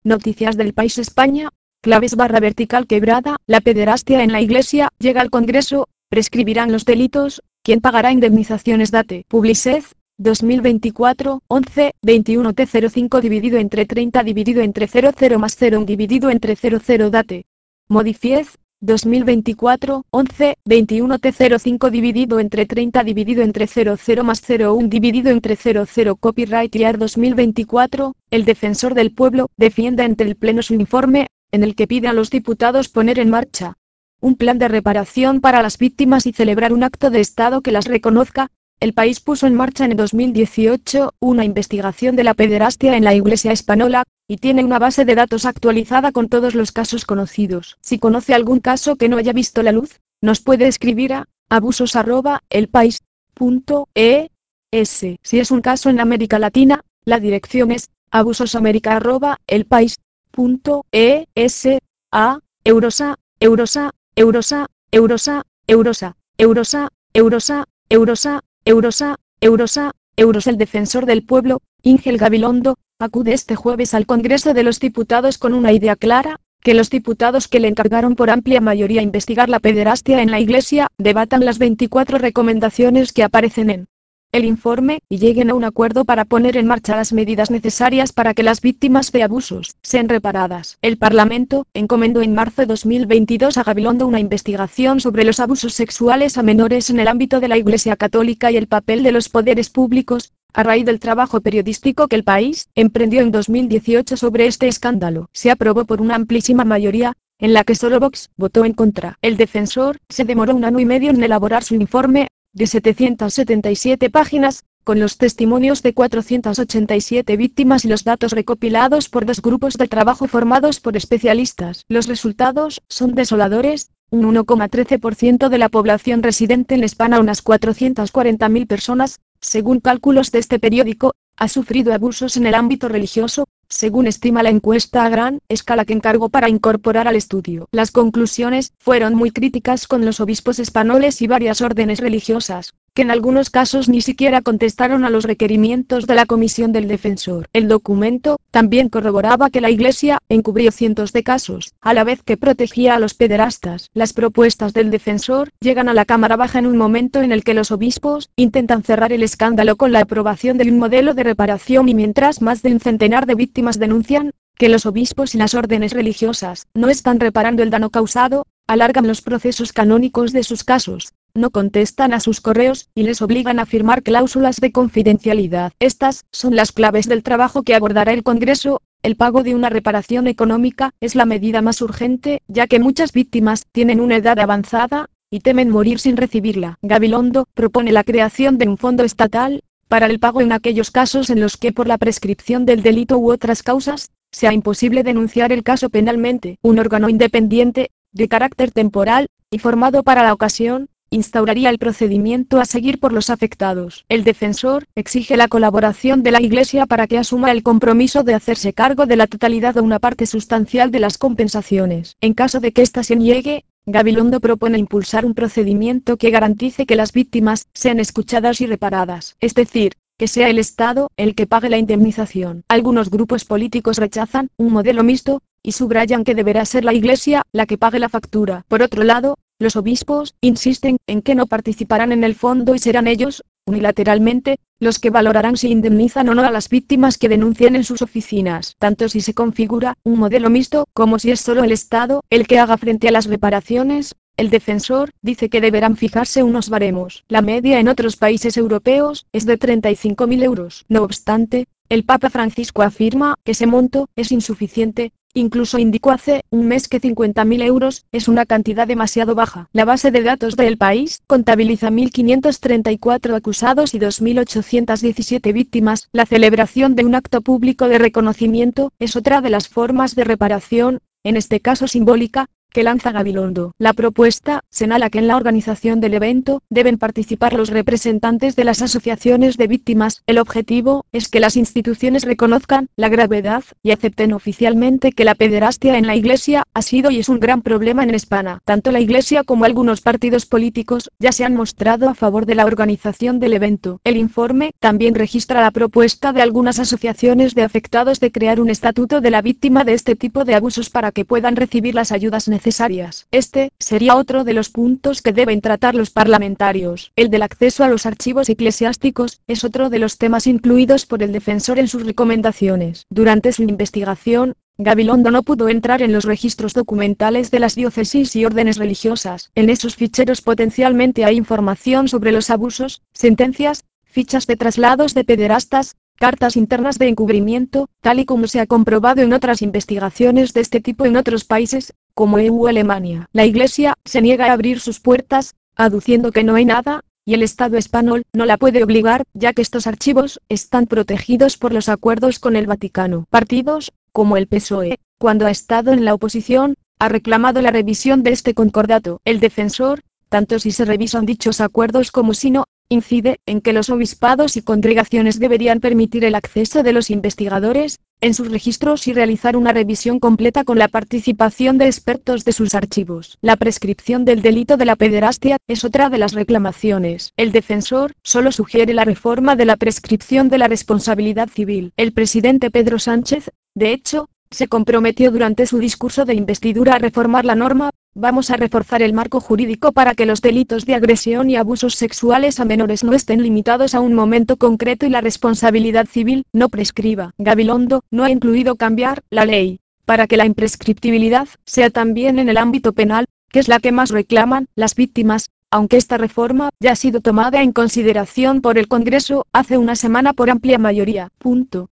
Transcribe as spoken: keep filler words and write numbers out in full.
Noticias del País España, claves barra vertical quebrada, la pederastia en la Iglesia, llega al Congreso, prescribirán los delitos, ¿quién pagará indemnizaciones? Date. Publicez, dos mil veinticuatro, once, veintiuno T cero cinco dividido entre treinta dividido entre cero cero más cero uno dividido entre cero cero. Date. Modifiez, dos mil veinticuatro, once, veintiuno T cero cinco dividido entre treinta dividido entre cero cero más cero uno dividido entre cero cero. Copyright Year dos mil veinticuatro, el defensor del pueblo defiende ante el Pleno su informe, en el que pide a los diputados poner en marcha un plan de reparación para las víctimas y celebrar un acto de Estado que las reconozca. El País puso en marcha en dos mil dieciocho una investigación de la pederastia en la Iglesia española, y tiene una base de datos actualizada con todos los casos conocidos. Si conoce algún caso que no haya visto la luz, nos puede escribir a abusos arroba elpaís punto es. Si es un caso en América Latina, la dirección es abusosamerica arroba elpaís punto es. A. Eurosa, Eurosa, Eurosa, Eurosa, Eurosa, Eurosa, Eurosa, Eurosa, Eurosa, Eurosa, Euros. El defensor del pueblo, Ingel Gabilondo, acude este jueves al Congreso de los Diputados con una idea clara, que los diputados que le encargaron por amplia mayoría investigar la pederastia en la Iglesia, debatan las veinticuatro recomendaciones que aparecen en el informe, y lleguen a un acuerdo para poner en marcha las medidas necesarias para que las víctimas de abusos sean reparadas. El Parlamento encomendó en marzo de dos mil veintidós a Gabilondo una investigación sobre los abusos sexuales a menores en el ámbito de la Iglesia Católica y el papel de los poderes públicos, a raíz del trabajo periodístico que El País emprendió en dos mil dieciocho sobre este escándalo. Se aprobó por una amplísima mayoría, en la que solo Vox votó en contra. El defensor se demoró un año y medio en elaborar su informe, de setecientas setenta y siete páginas, con los testimonios de cuatrocientas ochenta y siete víctimas y los datos recopilados por dos grupos de trabajo formados por especialistas. Los resultados son desoladores. Un uno coma trece por ciento de la población residente en España, unas cuatrocientas cuarenta mil personas, según cálculos de este periódico, ha sufrido abusos en el ámbito religioso, según estima la encuesta a gran escala que encargó para incorporar al estudio. Las conclusiones fueron muy críticas con los obispos españoles y varias órdenes religiosas, que en algunos casos ni siquiera contestaron a los requerimientos de la comisión del defensor. El documento también corroboraba que la Iglesia encubrió cientos de casos, a la vez que protegía a los pederastas. Las propuestas del defensor llegan a la Cámara Baja en un momento en el que los obispos intentan cerrar el escándalo con la aprobación de un modelo de reparación, y mientras más de un centenar de víctimas denuncian que los obispos y las órdenes religiosas no están reparando el daño causado, alargan los procesos canónicos de sus casos, no contestan a sus correos y les obligan a firmar cláusulas de confidencialidad. Estas son las claves del trabajo que abordará el Congreso. El pago de una reparación económica es la medida más urgente, ya que muchas víctimas tienen una edad avanzada y temen morir sin recibirla. Gabilondo propone la creación de un fondo estatal para el pago en aquellos casos en los que por la prescripción del delito u otras causas sea imposible denunciar el caso penalmente. Un órgano independiente, de carácter temporal, y formado para la ocasión, instauraría el procedimiento a seguir por los afectados. El defensor exige la colaboración de la Iglesia para que asuma el compromiso de hacerse cargo de la totalidad o una parte sustancial de las compensaciones. En caso de que ésta se niegue, Gabilondo propone impulsar un procedimiento que garantice que las víctimas sean escuchadas y reparadas, es decir, que sea el Estado el que pague la indemnización. Algunos grupos políticos rechazan un modelo mixto, y subrayan que deberá ser la Iglesia la que pague la factura. Por otro lado, los obispos insisten en que no participarán en el fondo y serán ellos, unilateralmente, los que valorarán si indemnizan o no a las víctimas que denuncien en sus oficinas, tanto si se configura un modelo mixto como si es solo el Estado el que haga frente a las reparaciones. El defensor dice que deberán fijarse unos baremos. La media en otros países europeos es de treinta y cinco mil euros. No obstante, el Papa Francisco afirma que ese monto es insuficiente. Incluso indicó hace un mes que cincuenta mil euros es una cantidad demasiado baja. La base de datos de El País contabiliza mil quinientos treinta y cuatro acusados y dos mil ochocientas diecisiete víctimas. La celebración de un acto público de reconocimiento es otra de las formas de reparación, en este caso simbólica, que lanza Gabilondo. La propuesta señala que en la organización del evento deben participar los representantes de las asociaciones de víctimas. El objetivo es que las instituciones reconozcan la gravedad y acepten oficialmente que la pederastia en la Iglesia ha sido y es un gran problema en España. Tanto la Iglesia como algunos partidos políticos ya se han mostrado a favor de la organización del evento. El informe también registra la propuesta de algunas asociaciones de afectados de crear un estatuto de la víctima de este tipo de abusos para que puedan recibir las ayudas necesarias. necesarias. Este sería otro de los puntos que deben tratar los parlamentarios. El del acceso a los archivos eclesiásticos es otro de los temas incluidos por el defensor en sus recomendaciones. Durante su investigación, Gabilondo no pudo entrar en los registros documentales de las diócesis y órdenes religiosas. En esos ficheros potencialmente hay información sobre los abusos, sentencias, fichas de traslados de pederastas, cartas internas de encubrimiento, tal y como se ha comprobado en otras investigaciones de este tipo en otros países, como E U o Alemania. La Iglesia se niega a abrir sus puertas, aduciendo que no hay nada, y el Estado español no la puede obligar, ya que estos archivos están protegidos por los acuerdos con el Vaticano. Partidos, como el P S O E, cuando ha estado en la oposición, ha reclamado la revisión de este concordato. El defensor, tanto si se revisan dichos acuerdos como si no, incide en que los obispados y congregaciones deberían permitir el acceso de los investigadores en sus registros y realizar una revisión completa con la participación de expertos de sus archivos. La prescripción del delito de la pederastia es otra de las reclamaciones. El defensor solo sugiere la reforma de la prescripción de la responsabilidad civil. El presidente Pedro Sánchez, de hecho, se comprometió durante su discurso de investidura a reformar la norma. Vamos a reforzar el marco jurídico para que los delitos de agresión y abusos sexuales a menores no estén limitados a un momento concreto y la responsabilidad civil no prescriba. Gabilondo no ha incluido cambiar la ley para que la imprescriptibilidad sea también en el ámbito penal, que es la que más reclaman las víctimas, aunque esta reforma ya ha sido tomada en consideración por el Congreso hace una semana por amplia mayoría. Punto.